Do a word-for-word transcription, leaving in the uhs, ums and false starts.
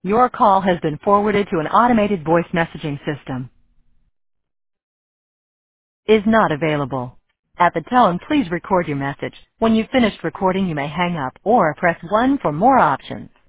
Your call has been forwarded to an automated voice messaging system. Is not available. At the tone, please record your message. When you've finished recording, you may hang up or press one for more options.